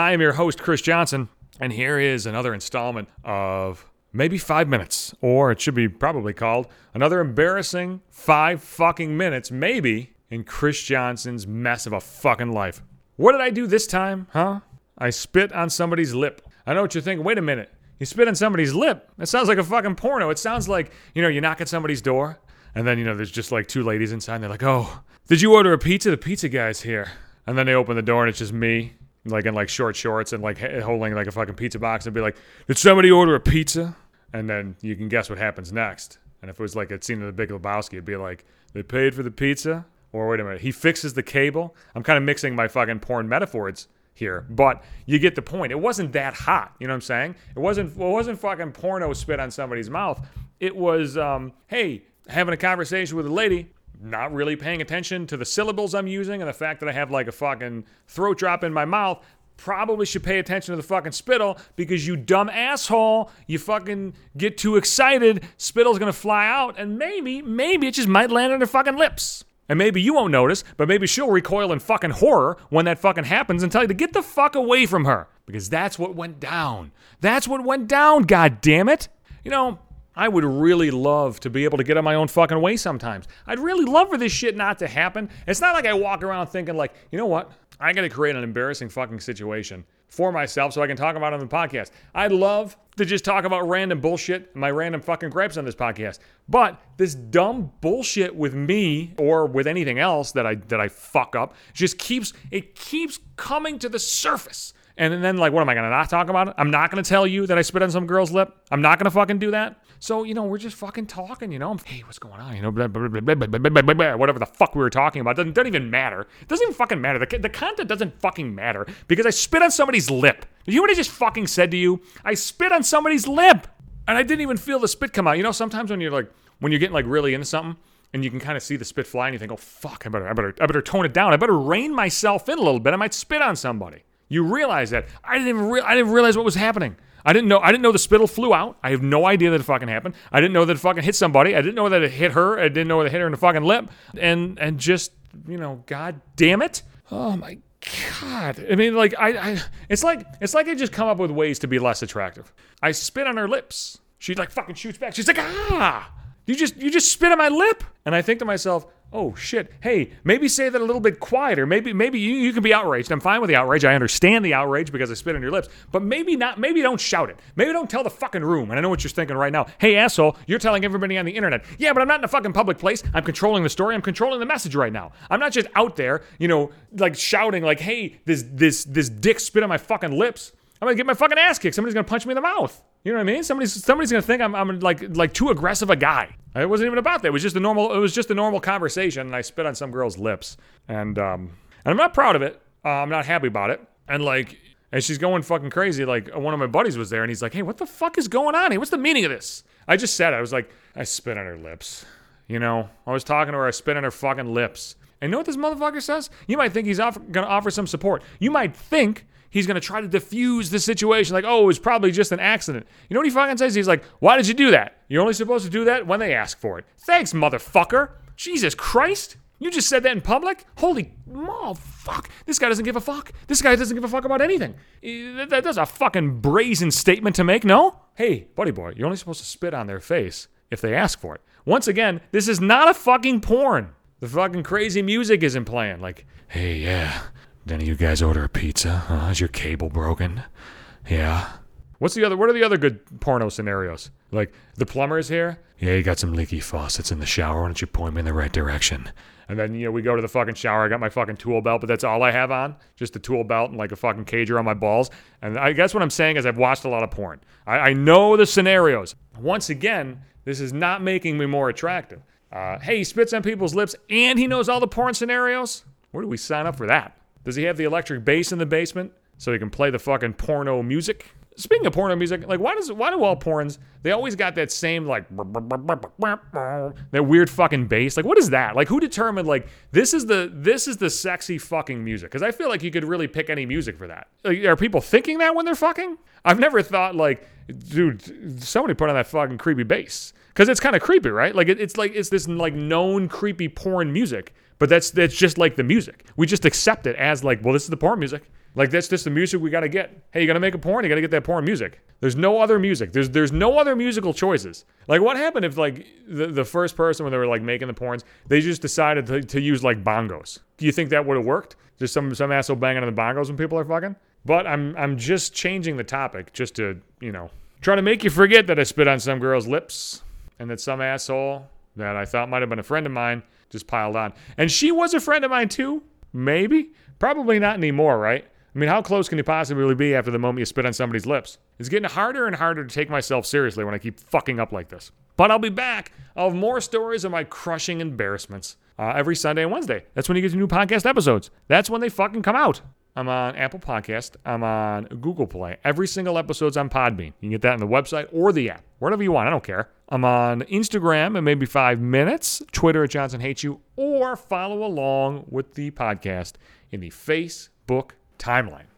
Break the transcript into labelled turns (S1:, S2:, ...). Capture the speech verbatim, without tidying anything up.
S1: I am your host, Chris Johnson, and here is another installment of maybe five minutes, or it should be probably called another embarrassing five fucking minutes, maybe, in Chris Johnson's mess of a fucking life. What did I do this time, huh? I spit on somebody's lip. I know what you're thinking. Wait a minute. You spit on somebody's lip? That sounds like a fucking porno. It sounds like, you know, you knock at somebody's door, and then, you know, there's just like two ladies inside, and they're like, oh, did you order a pizza? The pizza guy's here. And then they open the door, and it's just me. Like in like short shorts and like holding like a fucking pizza box and be like, did somebody order a pizza? And then you can guess what happens next. And if it was like a scene of The Big Lebowski, it'd be like, they paid for the pizza? Or wait a minute, he fixes the cable? I'm kind of mixing my fucking porn metaphors here, but you get the point. It wasn't that hot, you know what I'm saying? It wasn't, it wasn't fucking porno spit on somebody's mouth. It was, um, hey, having a conversation with a lady, not really paying attention to the syllables I'm using and the fact that I have like a fucking throat drop in my mouth. Probably should pay attention to the fucking spittle because you dumb asshole, you fucking get too excited, spittle's gonna fly out, and maybe, maybe it just might land on her fucking lips. And maybe you won't notice, but maybe she'll recoil in fucking horror when that fucking happens and tell you to get the fuck away from her. Because that's what went down. That's what went down, god damn it. You know, I would really love to be able to get on my own fucking way sometimes. I'd really love for this shit not to happen. It's not like I walk around thinking like, you know what? I gotta create an embarrassing fucking situation for myself so I can talk about it on the podcast. I'd love to just talk about random bullshit, my random fucking gripes on this podcast. But this dumb bullshit with me or with anything else that I that I fuck up just keeps, it keeps coming to the surface. And then, like, what am I going to not talk about it? I'm not going to tell you that I spit on some girl's lip. I'm not going to fucking do that. So, you know, we're just fucking talking, you know. Hey, what's going on? You know, blah, blah, blah, blah, blah, blah, blah, blah, whatever the fuck we were talking about. Doesn't, doesn't even matter. It doesn't even fucking matter. The, the content doesn't fucking matter because I spit on somebody's lip. Did you hear what I just fucking said to you? I spit on somebody's lip. And I didn't even feel the spit come out. You know, sometimes when you're like, when you're getting like really into something, and you can kind of see the spit fly, and you think, oh, fuck, I better, I better, I better tone it down. I better rein myself in a little bit. I might spit on somebody. You realize that. I didn't even re- I didn't realize what was happening. I didn't know I didn't know the spittle flew out. I have no idea that it fucking happened. I didn't know that it fucking hit somebody. I didn't know that it hit her. I didn't know that it hit her in the fucking lip. And and just, you know, god damn it. Oh my god. I mean, like I, I it's like it's like I just come up with ways to be less attractive. I spit on her lips. She like fucking shoots back. She's like, "Ah! You just you just spit on my lip?" And I think to myself, oh shit, hey, maybe say that a little bit quieter. Maybe maybe you, you can be outraged. I'm fine with the outrage. I understand the outrage because I spit on your lips. But maybe not, maybe don't shout it. Maybe don't tell the fucking room. And I know what you're thinking right now. Hey, asshole, you're telling everybody on the internet. Yeah, but I'm not in a fucking public place. I'm controlling the story. I'm controlling the message right now. I'm not just out there, you know, like shouting like, hey, this this this dick spit on my fucking lips. I'm gonna get my fucking ass kicked. Somebody's gonna punch me in the mouth. You know what I mean? Somebody's somebody's gonna think I'm I'm like like too aggressive a guy. It wasn't even about that. It was just a normal. It was just a normal conversation, and I spit on some girl's lips, and um, and I'm not proud of it. Uh, I'm not happy about it, and like, and she's going fucking crazy. Like one of my buddies was there, and he's like, "Hey, what the fuck is going on here? What's the meaning of this?" I just said it. I was like, I spit on her lips. You know, I was talking to her. I spit on her fucking lips. And you know what this motherfucker says? You might think he's off- gonna offer some support. You might think he's going to try to diffuse the situation. Like, oh, it was probably just an accident. You know what he fucking says? He's like, why did you do that? You're only supposed to do that when they ask for it. Thanks, motherfucker. Jesus Christ. You just said that in public? Holy, oh, fuck. This guy doesn't give a fuck. This guy doesn't give a fuck about anything. That's a fucking brazen statement to make, no? Hey, buddy boy, you're only supposed to spit on their face if they ask for it. Once again, this is not a fucking porn. The fucking crazy music isn't playing. Like, hey, yeah. Did any of you guys order a pizza? Uh, is your cable broken? Yeah. What's the other? What are the other good porno scenarios? Like, the plumber's here? Yeah, you got some leaky faucets in the shower. Why don't you point me in the right direction? And then, you know, we go to the fucking shower. I got my fucking tool belt, but that's all I have on. Just a tool belt and like a fucking cager on my balls. And I guess what I'm saying is I've watched a lot of porn. I, I know the scenarios. Once again, this is not making me more attractive. Uh, hey, he spits on people's lips and he knows all the porn scenarios? Where do we sign up for that? Does he have the electric bass in the basement so he can play the fucking porno music? Speaking of porno music, like why does why do all porns, they always got that same like that weird fucking bass? Like what is that? Like who determined like this is the this is the sexy fucking music? Because I feel like you could really pick any music for that. Like, are people thinking that when they're fucking? I've never thought like, dude, somebody put on that fucking creepy bass. Because it's kind of creepy, right? Like it, it's like it's this like known creepy porn music, but that's that's just like the music. We just accept it as like, well, this is the porn music. Like, that's just the music we got to get. Hey, you got to make a porn? You got to get that porn music. There's no other music. There's there's no other musical choices. Like, what happened if, like, the, the first person when they were, like, making the porns, they just decided to, to use, like, bongos? Do you think that would have worked? Just some some asshole banging on the bongos when people are fucking? But I'm I'm just changing the topic just to, you know, try to make you forget that I spit on some girl's lips and that some asshole that I thought might have been a friend of mine just piled on. And she was a friend of mine too? Maybe? Probably not anymore, right? I mean, how close can you possibly be after the moment you spit on somebody's lips? It's getting harder and harder to take myself seriously when I keep fucking up like this. But I'll be back. I'll have more stories of my crushing embarrassments uh, every Sunday and Wednesday. That's when you get the new podcast episodes. That's when they fucking come out. I'm on Apple Podcast. I'm on Google Play. Every single episode's on Podbean. You can get that on the website or the app. Whatever you want. I don't care. I'm on Instagram at maybe five minutes. Twitter at Johnson Hates You. Or follow along with the podcast in the Facebook timeline.